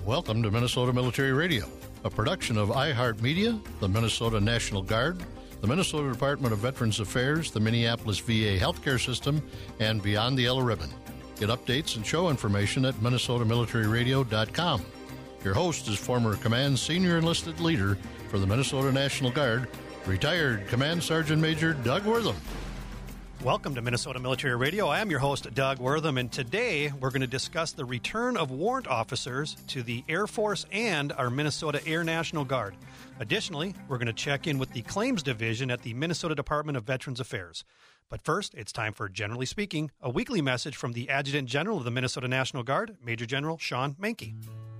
Welcome to Minnesota Military Radio, a production of iHeartMedia, the Minnesota National Guard, the Minnesota Department of Veterans Affairs, the Minneapolis VA Healthcare System, and Beyond the Yellow Ribbon. Get updates and show information at minnesotamilitaryradio.com. Your host is former Command Senior Enlisted Leader for the Minnesota National Guard, retired Command Sergeant Major Doug Wortham. Welcome to Minnesota Military Radio. I am your host, Doug Wortham, and today we're going to discuss the return of warrant officers to the Air Force and our Minnesota Air National Guard. Additionally, we're going to check in with the Claims Division at the Minnesota Department of Veterans Affairs. But first, it's time for Generally Speaking, a weekly message from the Adjutant General of the Minnesota National Guard, Major General Shawn Menke.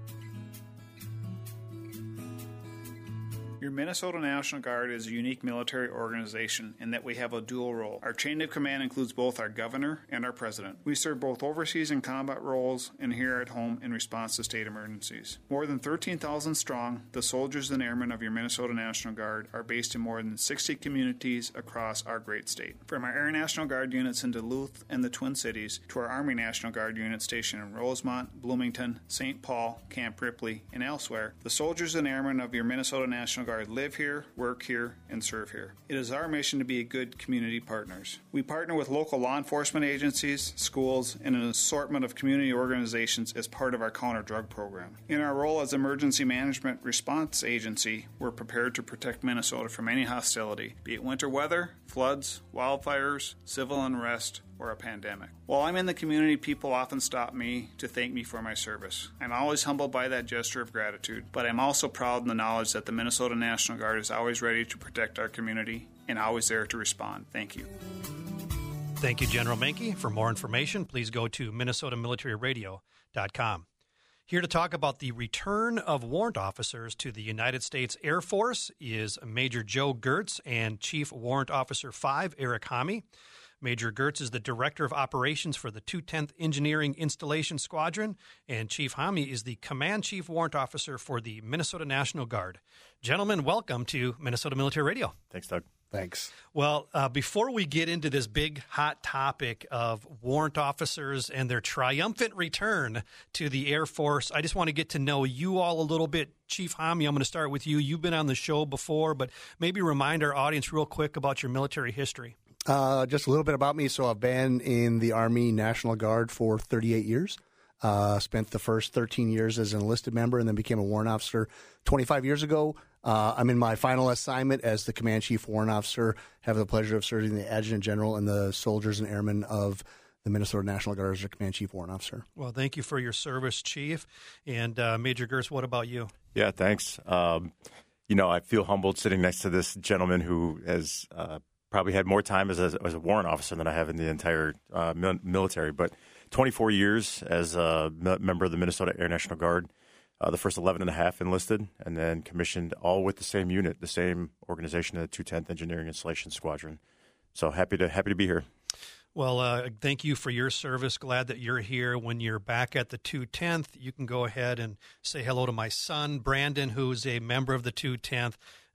Your Minnesota National Guard is a unique military organization in that we have a dual role. Our chain of command includes both our governor and our president. We serve both overseas in combat roles and here at home in response to state emergencies. More than 13,000 strong, the soldiers and airmen of your Minnesota National Guard are based in more than 60 communities across our great state. From our Air National Guard units in Duluth and the Twin Cities to our Army National Guard units stationed in Rosemont, Bloomington, St. Paul, Camp Ripley, and elsewhere, the soldiers and airmen of your Minnesota National Guard live here, work here, and serve here. It is our mission to be good community partners. We partner with local law enforcement agencies, schools, and an assortment of community organizations as part of our counter-drug program. In our role as Emergency Management Response Agency, we're prepared to protect Minnesota from any hostility, be it winter weather, floods, wildfires, civil unrest, or a pandemic. While I'm in the community, people often stop me to thank me for my service. I'm always humbled by that gesture of gratitude, but I'm also proud in the knowledge that the Minnesota National Guard is always ready to protect our community and always there to respond. Thank you. Thank you, General Menke. For more information, please go to minnesotamilitaryradio.com. Here to talk about the return of warrant officers to the United States Air Force is Major Joe Gertz and Chief Warrant Officer 5, Eric Homme. Major Gertz is the Director of Operations for the 210th Engineering Installation Squadron, and Chief Homme is the Command Chief Warrant Officer for the Minnesota National Guard. Gentlemen, welcome to Minnesota Military Radio. Thanks, Doug. Thanks. Well, before we get into this big hot topic of warrant officers and their triumphant return to the Air Force, I just want to get to know you all a little bit. Chief Homme, I'm going to start with you. You've been on the show before, but maybe remind our audience real quick about your military history. Just a little bit about me. So I've been in the Army National Guard for 38 years. Spent the first 13 years as an enlisted member and then became a warrant officer 25 years ago. I'm in my final assignment as the Command Chief Warrant Officer. Have the pleasure of serving the Adjutant General and the soldiers and airmen of the Minnesota National Guard as their Command Chief Warrant Officer. Well, thank you for your service, Chief. And Major Gertz, what about you? Yeah, thanks. I feel humbled sitting next to this gentleman who has probably had more time as a warrant officer than I have in the entire military. But 24 years as a member of the Minnesota Air National Guard, the first 11 and a half enlisted, and then commissioned all with the same unit, the same organization, the 210th Engineering Installation Squadron. So happy to be here. Well, thank you for your service. Glad that you're here. When you're back at the 210th, you can go ahead and say hello to my son, Brandon, who's a member of the 210th.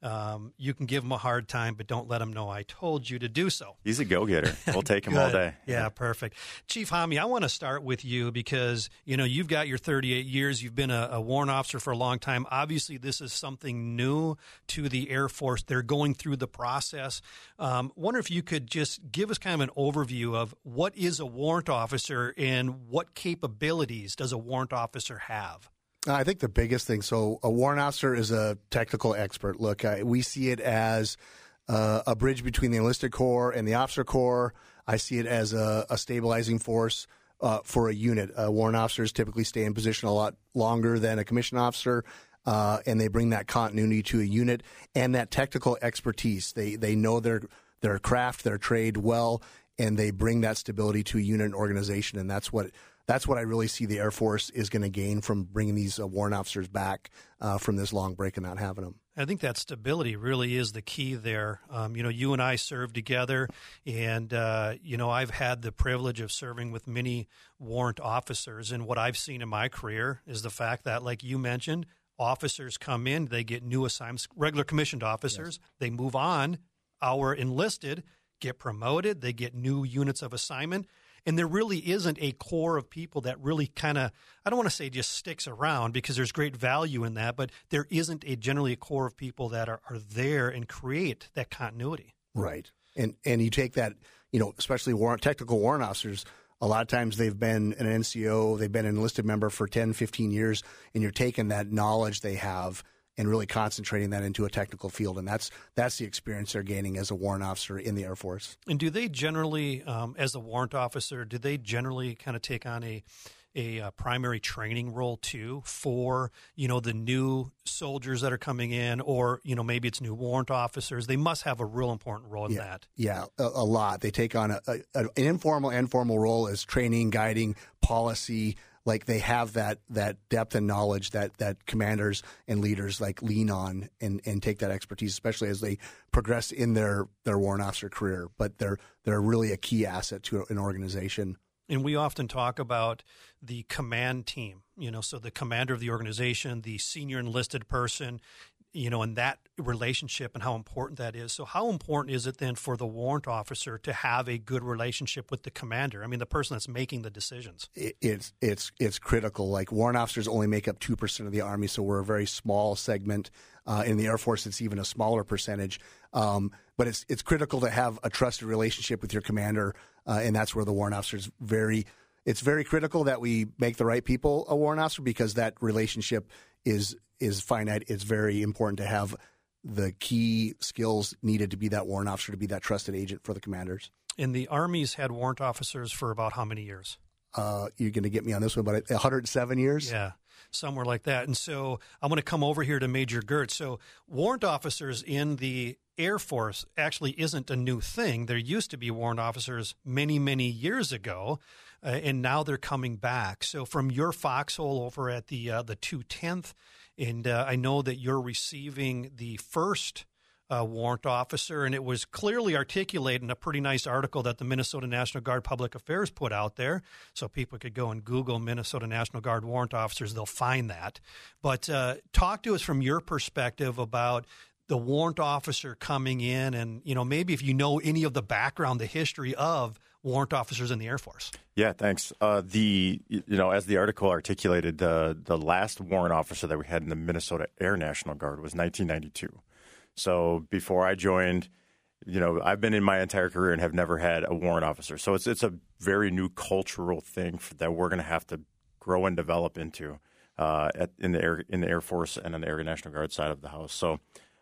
You can give him a hard time, but don't let him know I told you to do so. He's a go-getter. We'll take him all day. Yeah, perfect. Chief Homme, I want to start with you because, you've got your 38 years. You've been a warrant officer for a long time. Obviously, this is something new to the Air Force. They're going through the process. Wonder if you could just give us kind of an overview of what is a warrant officer and what capabilities does a warrant officer have? I think the biggest thing, so a warrant officer is a technical expert. Look, we see it as a bridge between the enlisted corps and the officer corps. I see it as a stabilizing force for a unit. Warrant officers typically stay in position a lot longer than a commissioned officer, and they bring that continuity to a unit and that technical expertise. They know their craft, their trade well, and they bring that stability to a unit and organization, and that's what I really see the Air Force is going to gain from bringing these warrant officers back from this long break and not having them. I think that stability really is the key there. You and I served together, and, I've had the privilege of serving with many warrant officers, and what I've seen in my career is the fact that, like you mentioned, officers come in, they get new assignments, regular commissioned officers, yes. They move on, our enlisted get promoted, they get new units of assignment, And there really isn't a core of people that really kind of, I don't want to say just sticks around because there's great value in that, but there isn't generally a core of people that are there and create that continuity. Right. And you take that, especially technical warrant officers, a lot of times they've been an NCO, they've been an enlisted member for 10, 15 years, and you're taking that knowledge they have and really concentrating that into a technical field. And that's the experience they're gaining as a warrant officer in the Air Force. And do they generally, as a warrant officer, do they generally kind of take on a primary training role too for, the new soldiers that are coming in, or, maybe it's new warrant officers? They must have a real important role in that. Yeah, a lot. They take on an informal and formal role as training, guiding, policy. Like they have that depth and knowledge that commanders and leaders lean on and take that expertise, especially as they progress in their warrant officer career. But they're really a key asset to an organization. And we often talk about the command team, so the commander of the organization, the senior enlisted person, and that relationship and how important that is. So how important is it then for the warrant officer to have a good relationship with the commander? I mean, the person that's making the decisions. It's critical. Like warrant officers only make up 2% of the Army, so we're a very small segment. In the Air Force, it's even a smaller percentage. But it's critical to have a trusted relationship with your commander, and that's where the warrant officer is it's very critical that we make the right people a warrant officer, because that relationship is finite. It's very important to have the key skills needed to be that warrant officer, to be that trusted agent for the commanders. And the Army's had warrant officers for about how many years? You're going to get me on this one, but 107 years? Yeah, somewhere like that. And so I'm going to come over here to Major Gert. So warrant officers in the Air Force actually isn't a new thing. There used to be warrant officers many, many years ago, and now they're coming back. So from your foxhole over at the 210th, and I know that you're receiving the first warrant officer, and it was clearly articulated in a pretty nice article that the Minnesota National Guard Public Affairs put out there. So people could go and Google Minnesota National Guard warrant officers. They'll find that. But talk to us from your perspective about the warrant officer coming in, and maybe if you know any of the background, the history of warrant officers in the Air Force. Yeah, thanks. As the article articulated, the last warrant officer that we had in the Minnesota Air National Guard was 1992. So before I joined, I've been in my entire career and have never had a warrant officer. So it's a very new cultural thing that we're going to have to grow and develop into in the Air Force and on the Air National Guard side of the house. So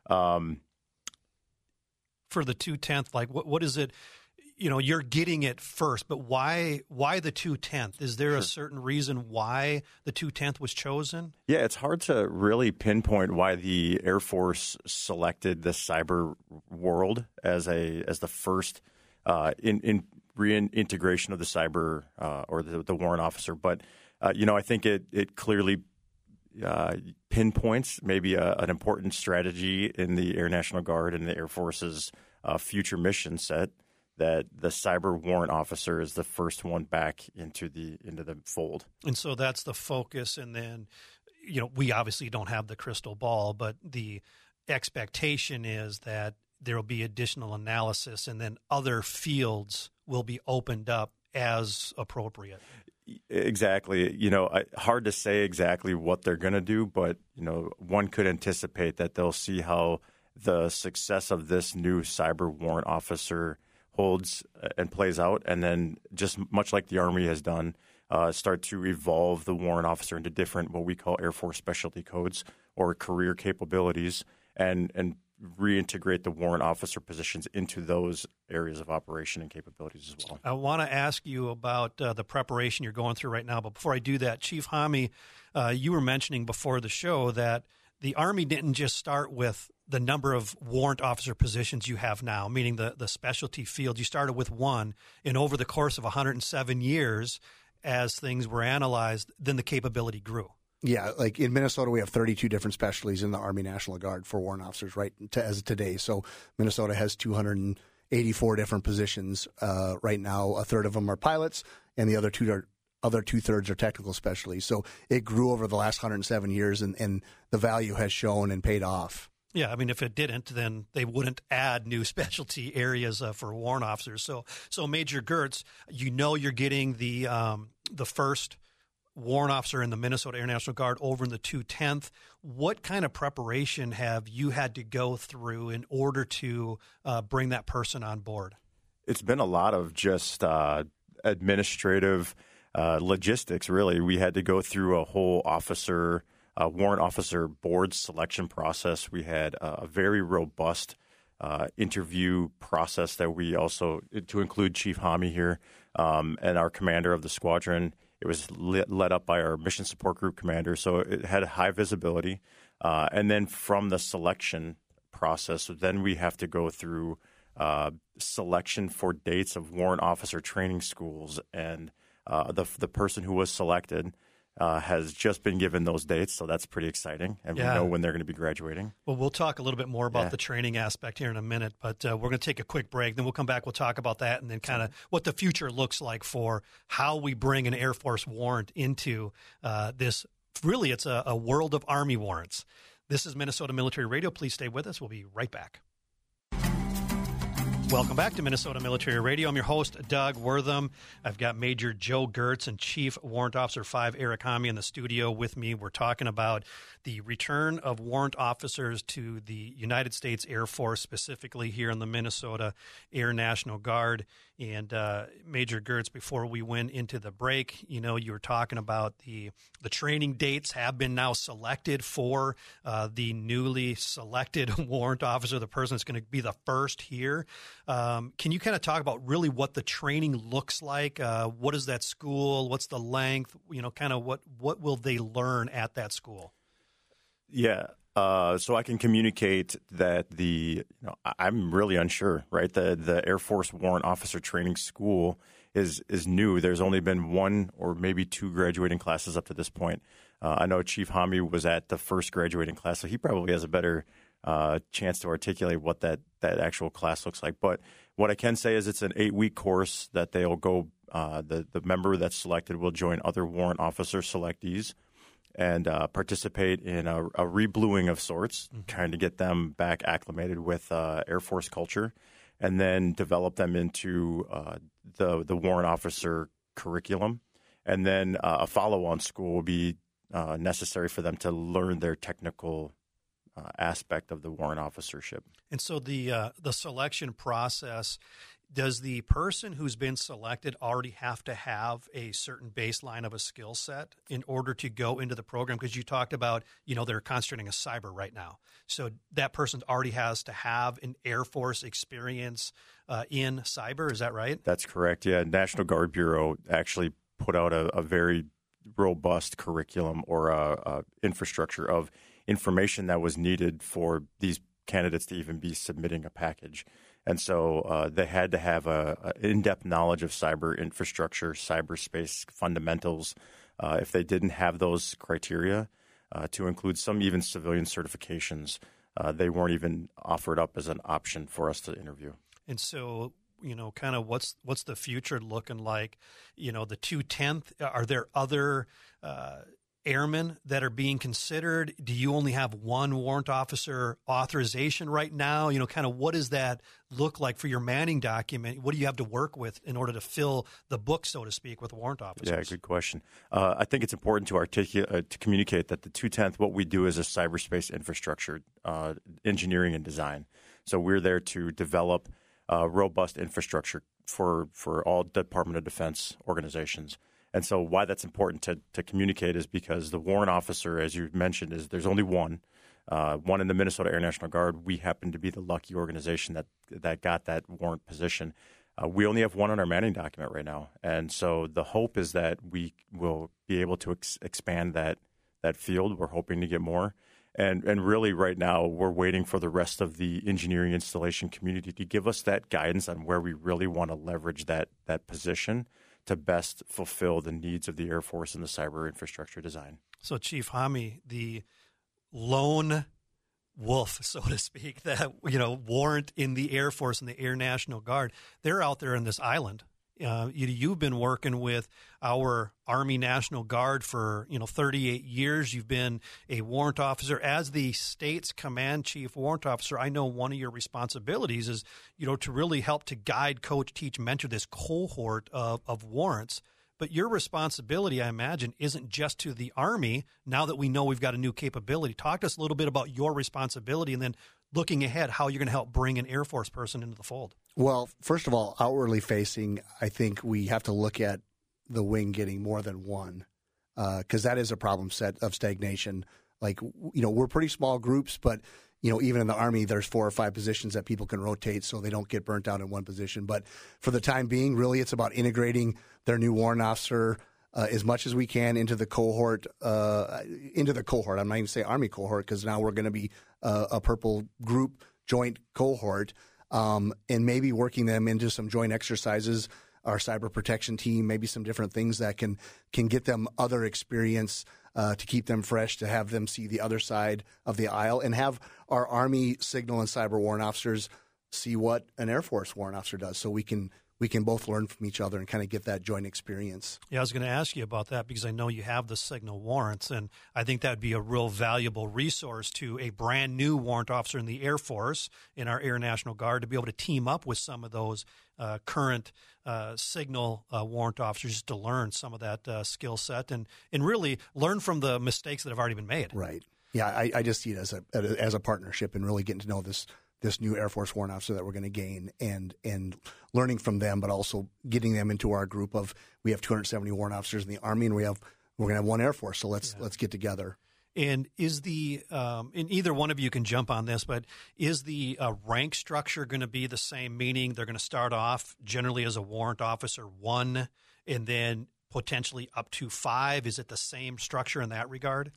for the 210th, like what is it? You're getting it first, but why the 210th? Is there a certain reason why the 210th was chosen? Yeah, it's hard to really pinpoint why the Air Force selected the cyber world as the first in reintegration of the cyber or the warrant officer. But I think it clearly pinpoints maybe an important strategy in the Air National Guard and the Air Force's future mission set, that the cyber warrant officer is the first one back into the fold. And so that's the focus. And then, we obviously don't have the crystal ball, but the expectation is that there will be additional analysis and then other fields will be opened up as appropriate. Exactly. Hard to say exactly what they're going to do, but, one could anticipate that they'll see how the success of this new cyber warrant officer holds and plays out, and then just much like the Army has done, start to evolve the warrant officer into different what we call Air Force specialty codes or career capabilities, and reintegrate the warrant officer positions into those areas of operation and capabilities as well. I want to ask you about the preparation you're going through right now, but before I do that, Chief Hammy, you were mentioning before the show that the Army didn't just start with the number of warrant officer positions you have now, meaning the specialty field. You started with one, and over the course of 107 years, as things were analyzed, then the capability grew. Yeah, like in Minnesota, we have 32 different specialties in the Army National Guard for warrant officers as of today. So Minnesota has 284 different positions right now. A third of them are pilots, and the other two-thirds are technical specialties. So it grew over the last 107 years, and the value has shown and paid off. Yeah, I mean, if it didn't, then they wouldn't add new specialty areas for warrant officers. So Major Gertz, you're getting the first warrant officer in the Minnesota Air National Guard over in the 210th. What kind of preparation have you had to go through in order to bring that person on board? It's been a lot of just administrative logistics, really. We had to go through a whole warrant officer board selection process. We had a very robust interview process that we also, to include Chief Hami here and our commander of the squadron. It was led up by our mission support group commander, so it had high visibility. And then from the selection process, then we have to go through selection for dates of warrant officer training schools, and the person who was selected has just been given those dates, so that's pretty exciting, and we know when they're going to be graduating. Well, we'll talk a little bit more about the training aspect here in a minute, but we're going to take a quick break. Then we'll come back, we'll talk about that, and then kind of what the future looks like for how we bring an Air Force warrant into this. Really, it's a world of Army warrants. This is Minnesota Military Radio. Please stay with us. We'll be right back. Welcome back to Minnesota Military Radio. I'm your host, Doug Wortham. I've got Major Joe Gertz and Chief Warrant Officer 5 Eric Hami in the studio with me. We're talking about the return of warrant officers to the United States Air Force, specifically here in the Minnesota Air National Guard. And Major Gertz, before we went into the break, you were talking about the training dates have been now selected for the newly selected warrant officer, the person that's going to be the first here. Can you kind of talk about really what the training looks like? What is that school? What's the length? Kind of what will they learn at that school? Yeah. So I can communicate that I'm really unsure, right? The Air Force Warrant Officer Training School is new. There's only been one or maybe two graduating classes up to this point. I know Chief Hami was at the first graduating class, so he probably has a better chance to articulate what that actual class looks like. But what I can say is it's an 8-week course that they'll go. The member that's selected will join other warrant officer selectees and participate in a rebluing of sorts, trying to get them back acclimated with Air Force culture, and then develop them into the warrant officer curriculum. And then a follow-on school will be necessary for them to learn their technical aspect of the warrant officership. And so the selection process, does the person who's been selected already have to have a certain baseline of a skill set in order to go into the program? Because you talked about, they're concentrating on cyber right now. So that person already has to have an Air Force experience in cyber. Is that right? That's correct. Yeah. National Guard Bureau actually put out a very robust curriculum or infrastructure of information that was needed for these candidates to even be submitting a package. And so they had to have an in-depth knowledge of cyber infrastructure, cyberspace fundamentals. If they didn't have those criteria, to include some even civilian certifications, they weren't even offered up as an option for us to interview. And so, kind of what's the future looking like? The 210th, are there other airmen that are being considered? Do you only have one warrant officer authorization right now? Kind of what does that look like for your Manning document? What do you have to work with in order to fill the book, so to speak, with warrant officers? Yeah, good question. I think it's important to communicate that the 210th, what we do is a cyberspace infrastructure, engineering and design. So we're there to develop robust infrastructure for all Department of Defense organizations. And so why that's important to communicate is because the warrant officer, as you mentioned, there's only one in the Minnesota Air National Guard. We happen to be the lucky organization that got that warrant position. We only have one on our Manning document right now. And so the hope is that we will be able to expand that field. We're hoping to get more. And really right now we're waiting for the rest of the engineering installation community to give us that guidance on where we really want to leverage that position to best fulfill the needs of the Air Force and the cyber infrastructure design. So, Chief Hami, the lone wolf, so to speak, that warrant in the Air Force and the Air National Guard, they're out there in this island, You've been working with our Army National Guard for 38 years. You've been a warrant officer. As the state's command chief warrant officer, I know one of your responsibilities is to really help to guide, coach, teach, mentor this cohort of warrants. But your responsibility, I imagine, isn't just to the Army. Now that we know we've got a new capability, talk to us a little bit about your responsibility, and then looking ahead, how you're going to help bring an Air Force person into the fold. Well, first of all, outwardly facing, I think we have to look at the wing getting more than one, because that is a problem set of stagnation. Like, we're pretty small groups, but even in the Army, there's 4 or 5 positions that people can rotate so they don't get burnt out in one position. But for the time being, really, it's about integrating their new warrant officer as much as we can into the cohort. I'm not even saying Army cohort, because now we're going to be a purple group joint cohort, and maybe working them into some joint exercises, our cyber protection team, maybe some different things that can get them other experience to keep them fresh, to have them see the other side of the aisle, and have our Army signal and cyber warrant officers see what an Air Force warrant officer does, so we can both learn from each other and kind of get that joint experience. Yeah, I was going to ask you about that because I know you have the signal warrants, and I think that would be a real valuable resource to a brand new warrant officer in the Air Force, in our Air National Guard, to be able to team up with some of those current signal warrant officers to learn some of that skill set and really learn from the mistakes that have already been made. Right. Yeah, I just see it as a partnership and really getting to know this new Air Force warrant officer that we're going to gain and learning from them, but also getting them into our group of, we have 270 warrant officers in the Army, and we're going to have one Air Force. So let's get together. And is and either one of you can jump on this, but is the rank structure going to be the same? Meaning they're going to start off generally as a warrant officer 1, and then potentially up to 5. Is it the same structure in that regard?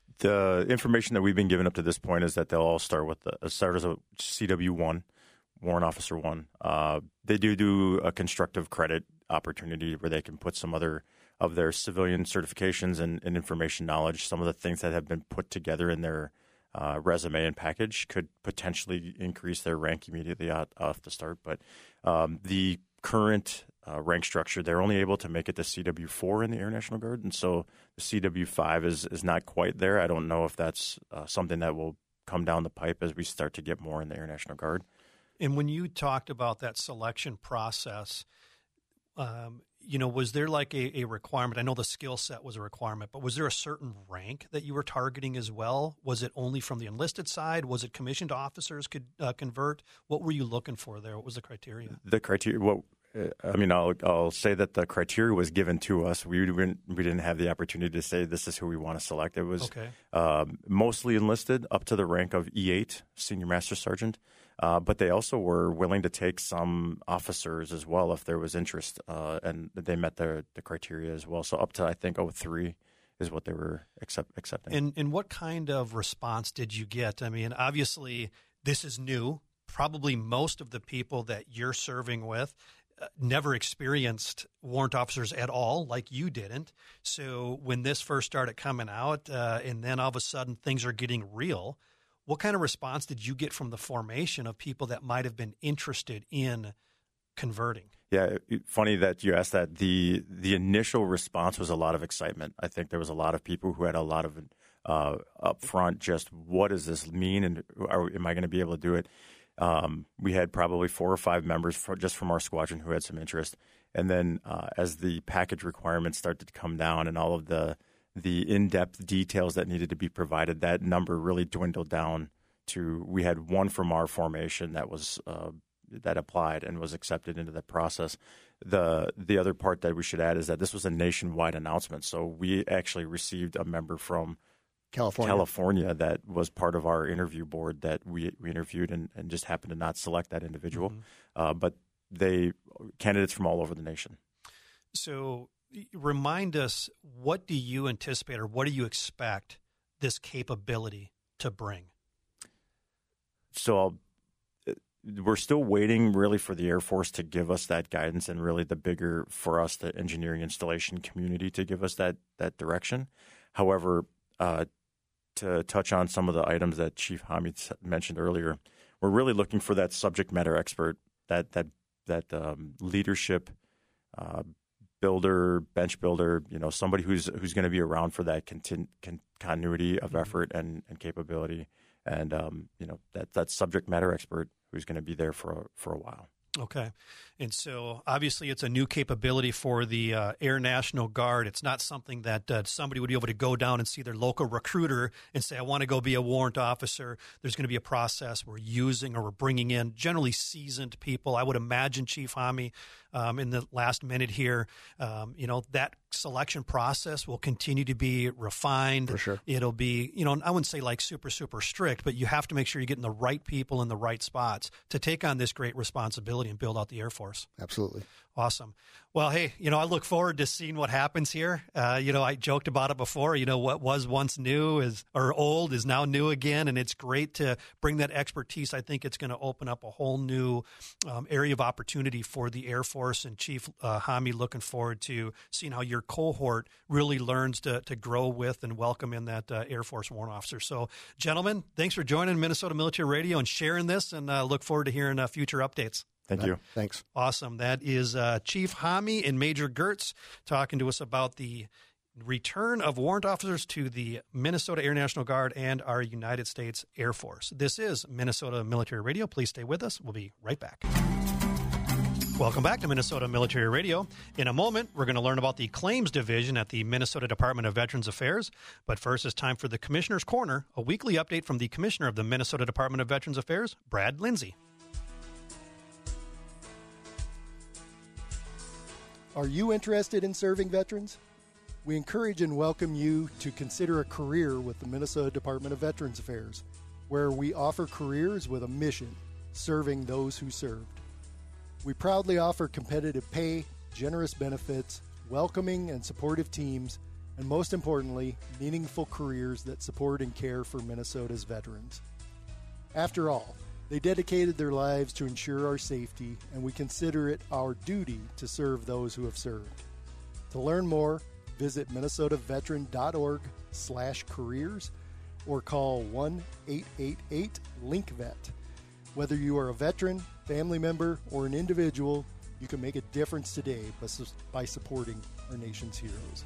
The information that we've been given up to this point is that they'll all start as a CW1, Warrant Officer 1. They do a constructive credit opportunity where they can put some other of their civilian certifications and information knowledge. Some of the things that have been put together in their resume and package could potentially increase their rank immediately off the start. But the current rank structure, they're only able to make it to CW4 in the Air National Guard, and so the CW5 is not quite there. I don't know if that's something that will come down the pipe as we start to get more in the Air National Guard. And when you talked about that selection process, was there like a requirement? I know the skill set was a requirement, but was there a certain rank that you were targeting as well? Was it only from the enlisted side? Was it commissioned officers could convert? What were you looking for there? What was the criteria? The criteria, I'll say that the criteria was given to us. We didn't have the opportunity to say this is who we want to select. It was mostly enlisted up to the rank of E8, Senior Master Sergeant. But they also were willing to take some officers as well if there was interest, and they met the criteria as well. So up to, I think, 03 is what they were accepting. And what kind of response did you get? I mean, obviously, this is new. Probably most of the people that you're serving with never experienced warrant officers at all, like you didn't. So when this first started coming out, and then all of a sudden things are getting real, what kind of response did you get from the formation of people that might have been interested in converting? Yeah, funny that you asked that. The initial response was a lot of excitement. I think there was a lot of people who had a lot of upfront, just what does this mean, and am I going to be able to do it? We had probably 4 or 5 members just from our squadron who had some interest. And then as the package requirements started to come down and all of the in-depth details that needed to be provided, that number really dwindled down to, we had 1 from our formation that was that applied and was accepted into the process. The other part that we should add is that this was a nationwide announcement. So we actually received a member from California that was part of our interview board that we interviewed and just happened to not select that individual. Mm-hmm. But candidates from all over the nation. So remind us, what do you anticipate or what do you expect this capability to bring? So we're still waiting really for the Air Force to give us that guidance, and really the bigger for us, the engineering installation community, to give us that direction. However, to touch on some of the items that Chief Hamid mentioned earlier, we're really looking for that subject matter expert, that leadership builder, bench builder, somebody who's going to be around for that continuity of effort and capability, and that subject matter expert who's going to be there for a while. Okay. And so obviously it's a new capability for the Air National Guard. It's not something that somebody would be able to go down and see their local recruiter and say, I want to go be a warrant officer. There's going to be a process. We're using or we're bringing in generally seasoned people. I would imagine, Chief Hammy, in the last minute here, that selection process will continue to be refined. For sure. It'll be, I wouldn't say like super, super strict, but you have to make sure you're getting the right people in the right spots to take on this great responsibility and build out the Air Force. Absolutely. Awesome. Well, hey, I look forward to seeing what happens here. I joked about it before. What was once new or old is now new again, and it's great to bring that expertise. I think it's going to open up a whole new area of opportunity for the Air Force. And Chief Hammy, looking forward to seeing how your cohort really learns to grow with and welcome in that Air Force warrant officer. So, gentlemen, thanks for joining Minnesota Military Radio and sharing this, and look forward to hearing future updates. Thank you. Thanks. Awesome. That is Chief Hammy and Major Gertz talking to us about the return of warrant officers to the Minnesota Air National Guard and our United States Air Force. This is Minnesota Military Radio. Please stay with us. We'll be right back. Welcome back to Minnesota Military Radio. In a moment, we're going to learn about the Claims Division at the Minnesota Department of Veterans Affairs. But first, it's time for the Commissioner's Corner, a weekly update from the Commissioner of the Minnesota Department of Veterans Affairs, Brad Lindsay. Are you interested in serving veterans? We encourage and welcome you to consider a career with the Minnesota Department of Veterans Affairs, where we offer careers with a mission, serving those who served. We proudly offer competitive pay, generous benefits, welcoming and supportive teams, and most importantly, meaningful careers that support and care for Minnesota's veterans. After all, they dedicated their lives to ensure our safety, and we consider it our duty to serve those who have served. To learn more, visit minnesotaveteran.org/careers or call 1-888-LINK-VET. Whether you are a veteran, family member, or an individual, you can make a difference today by supporting our nation's heroes.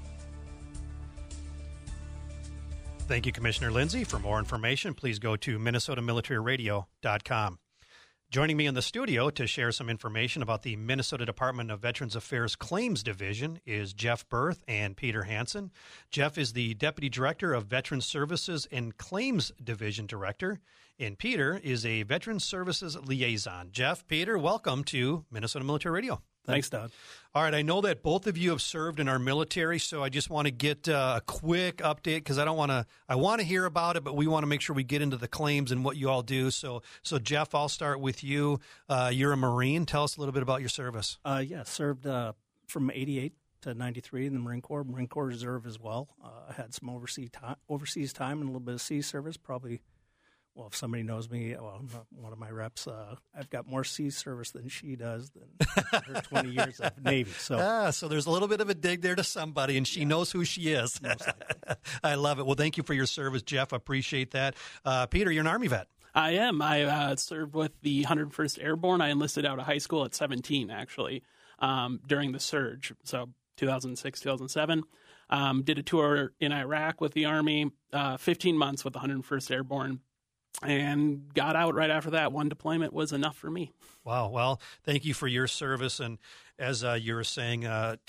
Thank you, Commissioner Lindsay. For more information, please go to minnesotamilitaryradio.com. Joining me in the studio to share some information about the Minnesota Department of Veterans Affairs Claims Division is Jeff Berth and Peter Hansen. Jeff is the Deputy Director of Veterans Services and Claims Division Director, and Peter is a Veterans Services Liaison. Jeff, Peter, welcome to Minnesota Military Radio. Thanks, Doug. All right, I know that both of you have served in our military, so I just want to get a quick update because I want to hear about it, but we want to make sure we get into the claims and what you all do. So Jeff, I'll start with you. You're a Marine. Tell us a little bit about your service. Served from 88 to 93 in the Marine Corps Reserve as well. I had some overseas time and a little bit of sea service, probably. Well, if somebody knows me, one of my reps, I've got more sea service than she does than her 20 years of Navy. So there's a little bit of a dig there to somebody, and she knows who she is. I love it. Well, thank you for your service, Jeff. I appreciate that. Peter, you're an Army vet. I am. I served with the 101st Airborne. I enlisted out of high school at 17, actually, during the surge. So 2006, 2007. Did a tour in Iraq with the Army, 15 months with the 101st Airborne. And got out right after that. One deployment was enough for me. Wow. Well, thank you for your service. And as you were saying,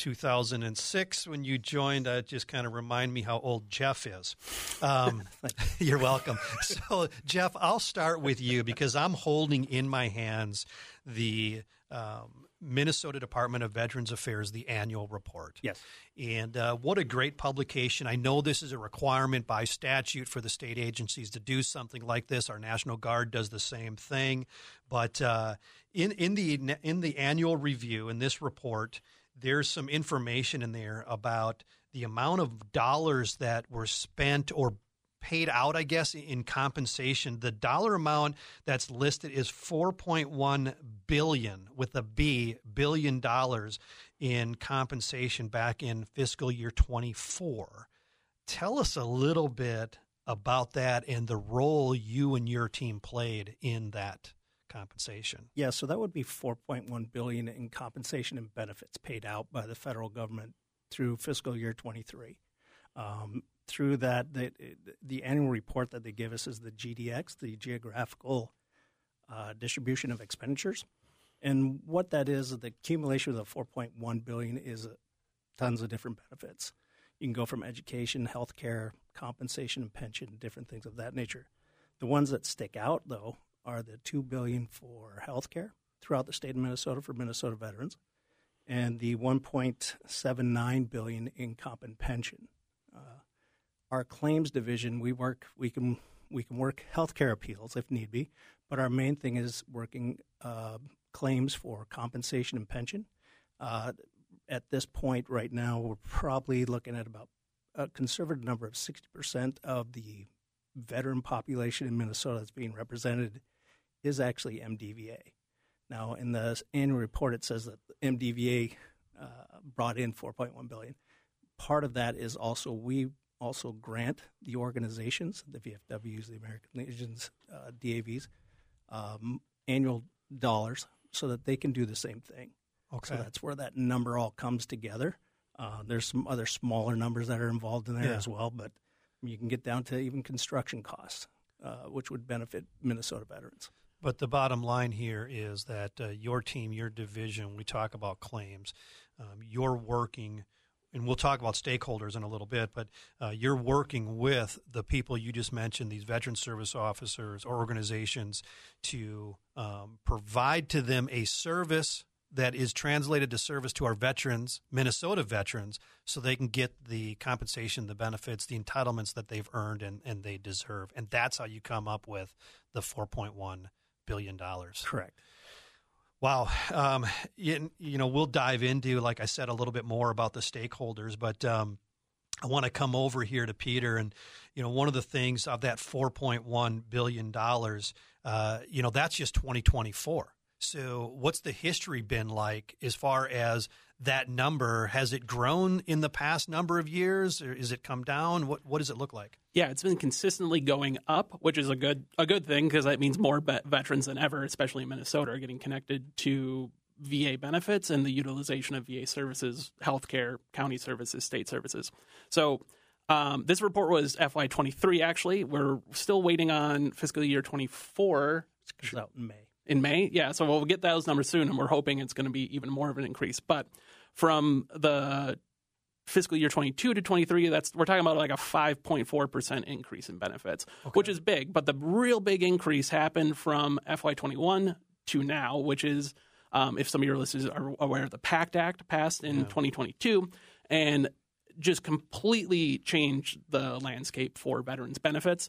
2006 when you joined, just kind of remind me how old Jeff is. You're welcome. So, Jeff, I'll start with you because I'm holding in my hands the Minnesota Department of Veterans Affairs, the annual report. Yes. And what a great publication. I know this is a requirement by statute for the state agencies to do something like this. Our National Guard does the same thing. But in the annual review, in this report, there's some information in there about the amount of dollars that were spent or paid out, I guess, in compensation. The dollar amount that's listed is $4.1 billion with a B, billion dollars in compensation back in fiscal year 24. Tell us a little bit about that and the role you and your team played in that compensation. Yeah, so that would be $4.1 billion in compensation and benefits paid out by the federal government through fiscal year 23. Through that, the annual report that they give us is the GDX, the Geographical Distribution of Expenditures. And what that is, the accumulation of the $4.1 billion is tons of different benefits. You can go from education, healthcare, compensation, and pension, different things of that nature. The ones that stick out, though, are the $2 billion for healthcare throughout the state of Minnesota for Minnesota veterans, and the $1.79 billion in comp and pension. Our claims division, we can work healthcare appeals if need be, but our main thing is working claims for compensation and pension. At this point right now, we're probably looking at about a conservative number of 60% of the veteran population in Minnesota that's being represented is actually MDVA. Now, in the annual report, it says that MDVA brought in $4.1 billion. Part of that is also we also grant the organizations, the VFWs, the American Legions, DAVs, annual dollars so that they can do the same thing. Okay. So that's where that number all comes together. There's some other smaller numbers that are involved in there as well, but you can get down to even construction costs, which would benefit Minnesota veterans. But the bottom line here is that your team, your division, we talk about claims, you're working, and we'll talk about stakeholders in a little bit, but you're working with the people you just mentioned, these veteran service officers or organizations, to provide to them a service that is translated to service to our veterans, Minnesota veterans, so they can get the compensation, the benefits, the entitlements that they've earned and they deserve. And that's how you come up with the $4.1 billion. Correct. Wow. We'll dive into, like I said, a little bit more about the stakeholders, but I want to come over here to Peter. And, one of the things of that $4.1 billion, that's just 2024. So what's the history been like as far as that number? Has it grown in the past number of years, or is it come down? What does it look like? Yeah, it's been consistently going up, which is a good thing because that means more veterans than ever, especially in Minnesota, are getting connected to VA benefits and the utilization of VA services, healthcare, county services, state services. So this report was FY23, actually. We're still waiting on fiscal year 24. It comes out in May. In May, yeah. So we'll get those numbers soon, and we're hoping it's going to be even more of an increase. But from the fiscal year 22 to 23, we're talking about like a 5.4% increase in benefits, which is big. But the real big increase happened from FY21 to now, which is, if some of your listeners are aware, the PACT Act passed in 2022 and just completely changed the landscape for veterans benefits.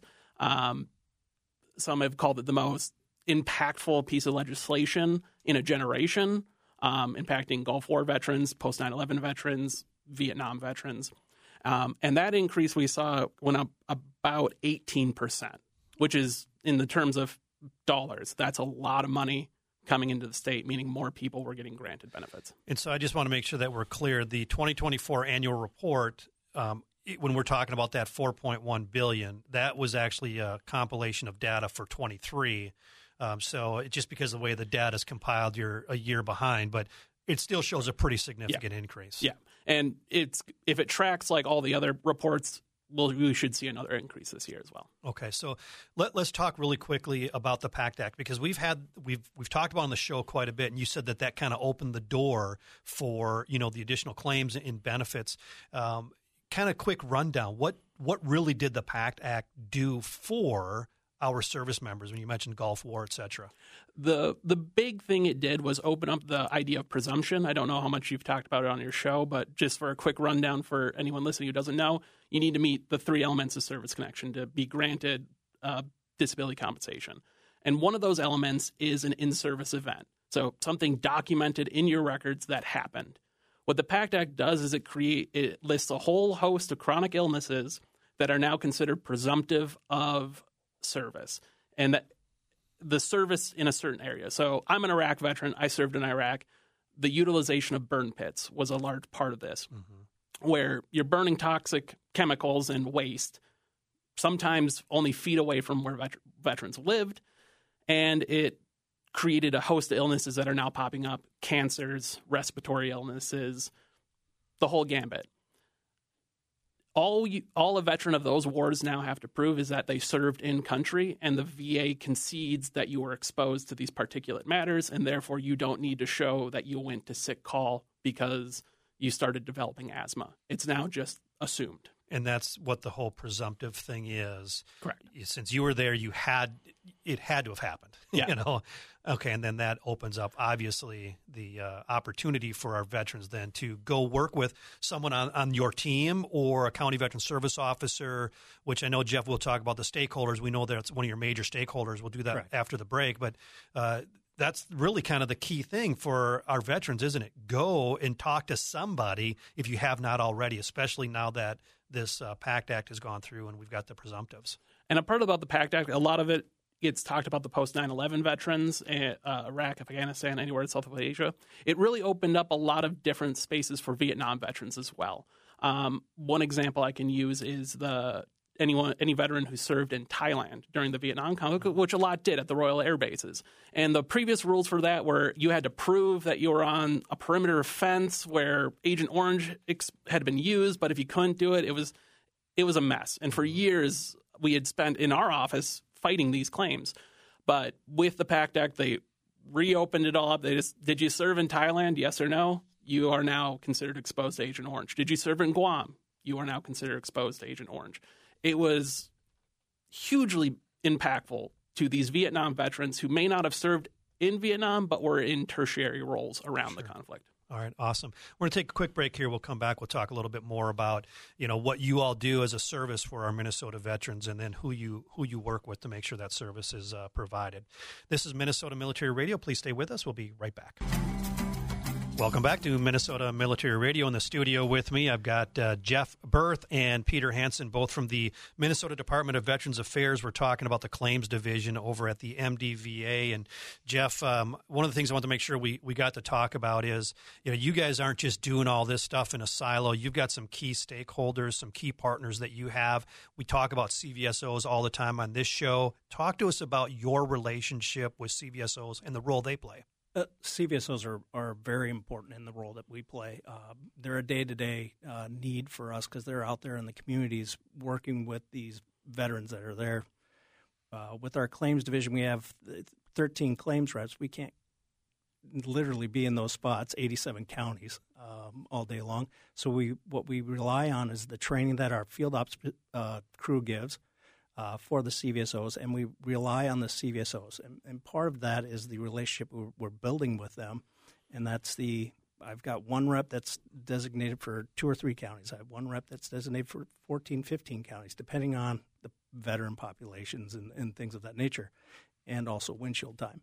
Some have called it the most impactful piece of legislation in a generation, impacting Gulf War veterans, post 9/11 veterans, Vietnam veterans. And that increase we saw went up about 18%, which is, in the terms of dollars, that's a lot of money coming into the state, meaning more people were getting granted benefits. And so I just want to make sure that we're clear. The 2024 annual report, when we're talking about that $4.1 billion, that was actually a compilation of data for 23. So just because of the way the data is compiled, you're a year behind, but it still shows a pretty significant increase. Yeah, and if it tracks like all the other reports, we should see another increase this year as well. Okay, so let's talk really quickly about the PACT Act, because we've talked about on the show quite a bit, and you said that kind of opened the door for the additional claims and benefits. Kind of quick rundown. What really did the PACT Act do for our service members when you mentioned Gulf War, et cetera? The big thing it did was open up the idea of presumption. I don't know how much you've talked about it on your show, but just for a quick rundown for anyone listening who doesn't know, you need to meet the 3 elements of service connection to be granted disability compensation. And one of those elements is an in-service event. So something documented in your records that happened. What the PACT Act does is it lists a whole host of chronic illnesses that are now considered presumptive of service, and that the service in a certain area. So I'm an Iraq veteran. I served in Iraq. The utilization of burn pits was a large part of this, where you're burning toxic chemicals and waste, sometimes only feet away from where veterans lived, and it created a host of illnesses that are now popping up, cancers, respiratory illnesses, the whole gambit. All a veteran of those wars now have to prove is that they served in country, and the VA concedes that you were exposed to these particulate matters, and therefore you don't need to show that you went to sick call because you started developing asthma. It's now just assumed. And that's what the whole presumptive thing is. Correct. Since you were there, it had to have happened. Yeah. Okay, and then that opens up, obviously, the opportunity for our veterans then to go work with someone on your team or a county veteran service officer, which I know, Jeff, will talk about the stakeholders. We know that's one of your major stakeholders. We'll do that Correct. after the break. But that's really kind of the key thing for our veterans, isn't it? Go and talk to somebody if you have not already, especially now that this PACT Act has gone through and we've got the presumptives. And a part about the PACT Act, a lot of it gets talked about the post 9/11 veterans, Iraq, Afghanistan, anywhere in South Asia. It really opened up a lot of different spaces for Vietnam veterans as well. One example I can use is any veteran who served in Thailand during the Vietnam conflict, which a lot did at the Royal Air Bases. And the previous rules for that were you had to prove that you were on a perimeter fence where Agent Orange had been used, but if you couldn't do it, it was a mess. And for years, we had spent in our office fighting these claims. But with the PACT Act, they reopened it all up. Did you serve in Thailand? Yes or no? You are now considered exposed to Agent Orange. Did you serve in Guam? You are now considered exposed to Agent Orange. It was hugely impactful to these Vietnam veterans who may not have served in Vietnam, but were in tertiary roles around the conflict. All right, awesome. We're going to take a quick break here. We'll come back. We'll talk a little bit more about, what you all do as a service for our Minnesota veterans, and then who you work with to make sure that service is provided. This is Minnesota Military Radio. Please stay with us. We'll be right back. Welcome back to Minnesota Military Radio. In the studio with me, I've got Jeff Berth and Peter Hansen, both from the Minnesota Department of Veterans Affairs. We're talking about the claims division over at the MDVA. And Jeff, one of the things I want to make sure we got to talk about is, you guys aren't just doing all this stuff in a silo. You've got some key stakeholders, some key partners that you have. We talk about CVSOs all the time on this show. Talk to us about your relationship with CVSOs and the role they play. CVSOs are very important in the role that we play. They're a day-to-day need for us because they're out there in the communities working with these veterans that are there. With our claims division, we have 13 claims reps. We can't literally be in those spots, 87 counties, all day long. So what we rely on is the training that our field ops crew gives for the CVSOs, and we rely on the CVSOs. And part of that is the relationship we're building with them, and I've got one rep that's designated for 2 or 3 counties. I have one rep that's designated for 14, 15 counties, depending on the veteran populations and things of that nature, and also windshield time.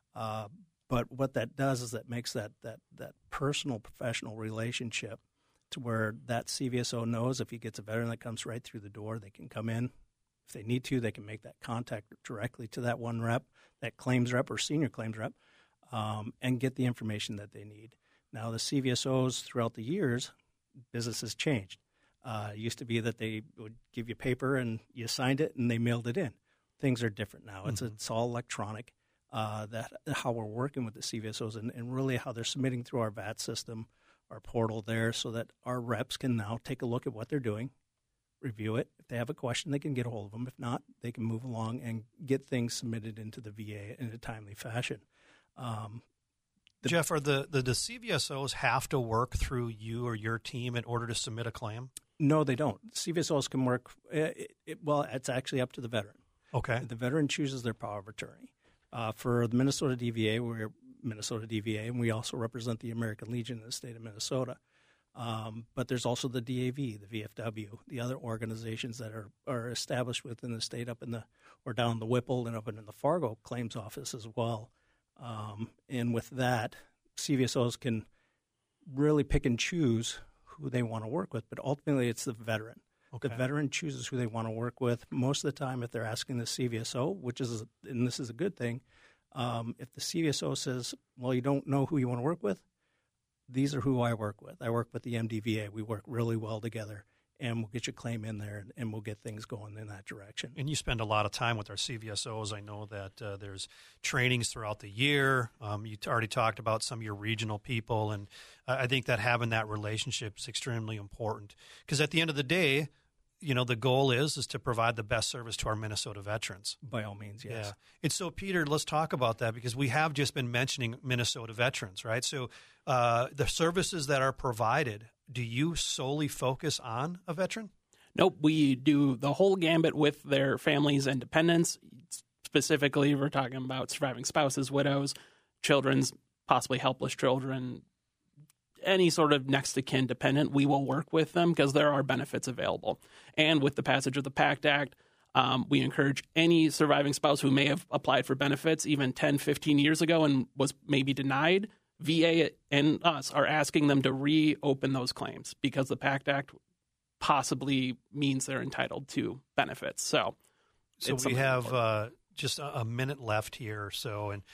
But what that does is that makes that personal, professional relationship to where that CVSO knows if he gets a veteran that comes right through the door, they can come in. If they need to, they can make that contact directly to that one rep, that claims rep or senior claims rep, and get the information that they need. Now, the CVSOs throughout the years, business has changed. It used to be that they would give you paper and you signed it and they mailed it in. Things are different now. Mm-hmm. It's all electronic. That how we're working with the CVSOs and really how they're submitting through our VAT system, our portal there, so that our reps can now take a look at what they're doing, review it. If they have a question, they can get a hold of them. If not, they can move along and get things submitted into the VA in a timely fashion. Jeff, the CVSOs have to work through you or your team in order to submit a claim? No, they don't. CVSOs can work. It's actually up to the veteran. Okay. The veteran chooses their power of attorney. For the Minnesota DVA, we're Minnesota DVA, and we also represent the American Legion in the state of Minnesota. But there's also the DAV, the VFW, the other organizations that are established within the state or down the Whipple and up in the Fargo claims office as well. And with that, CVSOs can really pick and choose who they want to work with, but ultimately it's the veteran. Okay. The veteran chooses who they want to work with. Most of the time, if they're asking the CVSO, and this is a good thing, if the CVSO says, well, you don't know who you want to work with, these are who I work with. I work with the MDVA. We work really well together. and we'll get your claim in there, and we'll get things going in that direction. And you spend a lot of time with our CVSOs. I know that there's trainings throughout the year. You already talked about some of your regional people, and I think that having that relationship is extremely important because at the end of the day, the goal is to provide the best service to our Minnesota veterans. By all means, yes. Yeah. And so, Peter, let's talk about that because we have just been mentioning Minnesota veterans, right? So the services that are provided, do you solely focus on a veteran? Nope. We do the whole gambit with their families and dependents. Specifically, we're talking about surviving spouses, widows, children's, possibly helpless children, any sort of next of kin dependent. We will work with them because there are benefits available. And with the passage of the PACT Act, we encourage any surviving spouse who may have applied for benefits even 10, 15 years ago and was maybe denied, VA and us are asking them to reopen those claims because the PACT Act possibly means they're entitled to benefits. So we have just a minute left here or so, and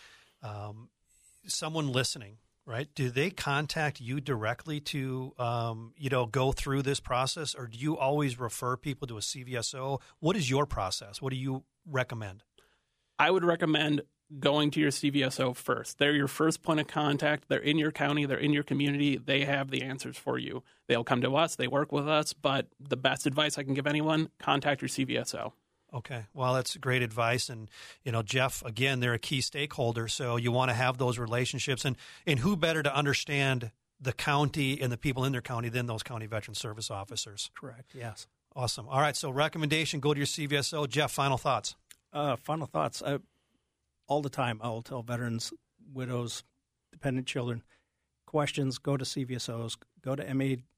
someone listening, right? Do they contact you directly to, go through this process, or do you always refer people to a CVSO? What is your process? What do you recommend? I would recommend going to your CVSO first. They're your first point of contact. They're in your county. They're in your community. They have the answers for you. They'll come to us. They work with us. But the best advice I can give anyone, contact your CVSO. Okay. Well, that's great advice. And, Jeff, again, they're a key stakeholder. So you want to have those relationships. And who better to understand the county and the people in their county than those county veteran service officers? Correct. Yes. Awesome. All right. So recommendation, go to your CVSO. Jeff, final thoughts. Final thoughts. All the time, I will tell veterans, widows, dependent children, questions, go to CVSOs, go to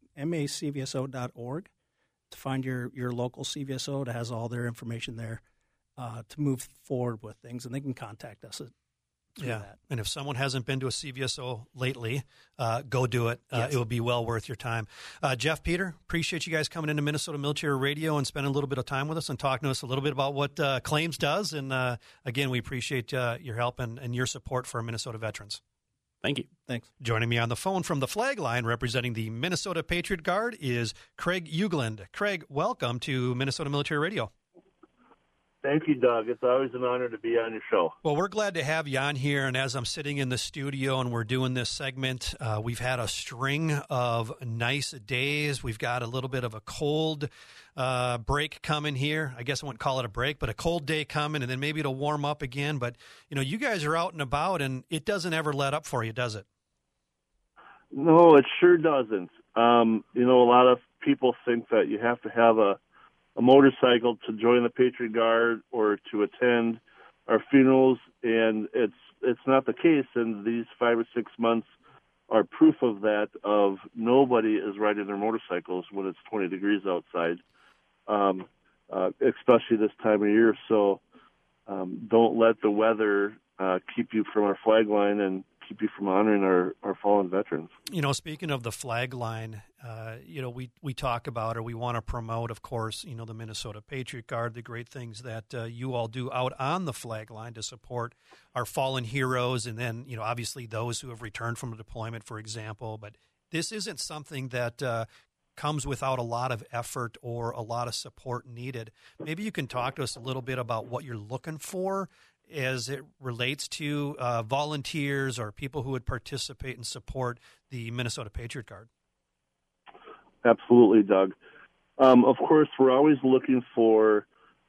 macvso.org to find your local CVSO that has all their information there to move forward with things, and they can contact us through that. And if someone hasn't been to a CVSO lately, go do it. Yes. It will be well worth your time. Jeff, Peter, appreciate you guys coming into Minnesota Military Radio and spending a little bit of time with us and talking to us a little bit about what Claims does. And again, we appreciate your help and your support for our Minnesota veterans. Thank you. Thanks. Joining me on the phone from the flag line representing the Minnesota Patriot Guard is Craig Ugland. Craig, welcome to Minnesota Military Radio. Thank you, Doug. It's always an honor to be on your show. Well, we're glad to have you on here. And as I'm sitting in the studio and we're doing this segment, we've had a string of nice days. We've got a little bit of a cold break coming here. I guess I wouldn't call it a break, but a cold day coming, and then maybe it'll warm up again. But, you guys are out and about, and it doesn't ever let up for you, does it? No, it sure doesn't. A lot of people think that you have to have a motorcycle to join the Patriot Guard or to attend our funerals, and it's not the case. And these 5 or 6 months are proof of that. Of nobody is riding their motorcycles when it's 20 degrees outside, especially this time of year. So don't let the weather keep you from our flag line and keep you from honoring our fallen veterans. Speaking of the flag line, we talk about, or we want to promote, of course, the Minnesota Patriot Guard, the great things that you all do out on the flag line to support our fallen heroes, and then, obviously those who have returned from a deployment, for example. But this isn't something that comes without a lot of effort or a lot of support needed. Maybe you can talk to us a little bit about what you're looking for as it relates to volunteers or people who would participate and support the Minnesota Patriot Guard. Absolutely, Doug. Of course, we're always looking for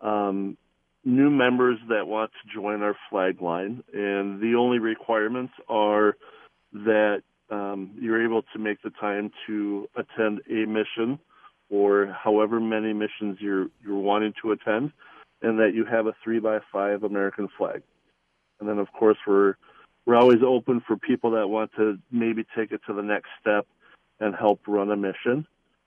new members that want to join our flag line, and the only requirements are that you're able to make the time to attend a mission or however many missions you're wanting to attend, and that you have a 3x5 American flag. And then, of course, we're always open for people that want to maybe take it to the next step and help run a mission.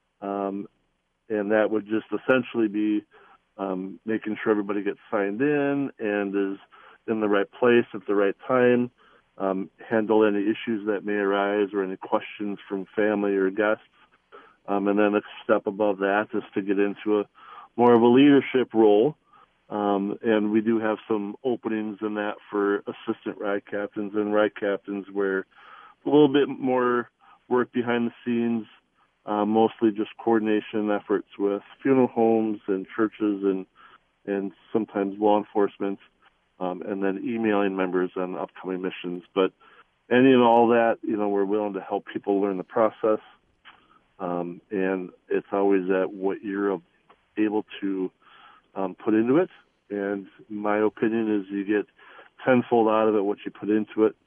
And that would just essentially be making sure everybody gets signed in and is in the right place at the right time, handle any issues that may arise or any questions from family or guests. And then a step above that is to get into more of a leadership role. And we do have some openings in that for assistant ride captains and ride captains, where a little bit more work behind the scenes, mostly just coordination efforts with funeral homes and churches and sometimes law enforcement, and then emailing members on upcoming missions. But any and all that, we're willing to help people learn the process, and it's always at what you're able to put into it. And my opinion is you get tenfold out of it what you put into it.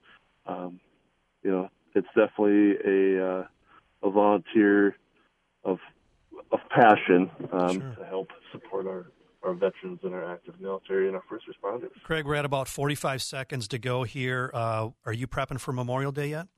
It's definitely a volunteer of passion to help support our veterans and our active military and our first responders. Craig, we're at about 45 seconds to go here. Are you prepping for Memorial Day yet?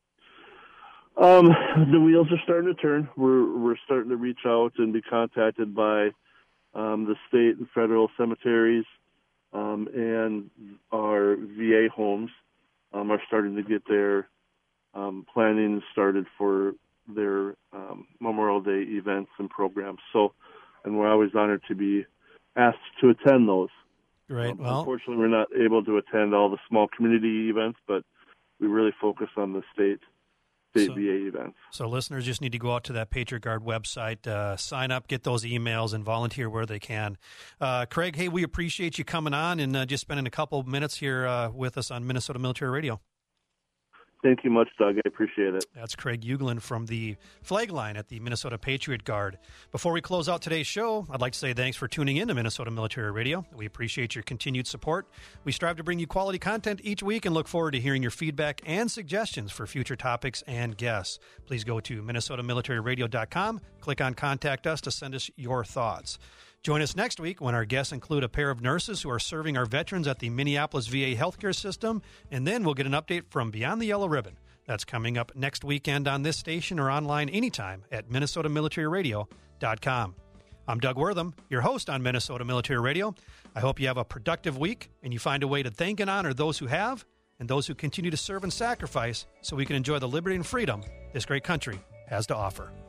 The wheels are starting to turn. We're starting to reach out and be contacted by the state and federal cemeteries, and our VA homes are starting to get their planning started for their Memorial Day events and programs. And we're always honored to be asked to attend those. Great. Well, unfortunately, we're not able to attend all the small community events, but we really focus on the state VA events. So listeners just need to go out to that Patriot Guard website, sign up, get those emails, and volunteer where they can. Craig, hey, we appreciate you coming on and just spending a couple of minutes here with us on Minnesota Military Radio. Thank you much, Doug. I appreciate it. That's Craig Uglin from the flag line at the Minnesota Patriot Guard. Before we close out today's show, I'd like to say thanks for tuning in to Minnesota Military Radio. We appreciate your continued support. We strive to bring you quality content each week and look forward to hearing your feedback and suggestions for future topics and guests. Please go to minnesotamilitaryradio.com, click on Contact Us to send us your thoughts. Join us next week when our guests include a pair of nurses who are serving our veterans at the Minneapolis VA healthcare system, and then we'll get an update from Beyond the Yellow Ribbon. That's coming up next weekend on this station or online anytime at minnesotamilitaryradio.com. I'm Doug Wortham, your host on Minnesota Military Radio. I hope you have a productive week and you find a way to thank and honor those who have and those who continue to serve and sacrifice so we can enjoy the liberty and freedom this great country has to offer.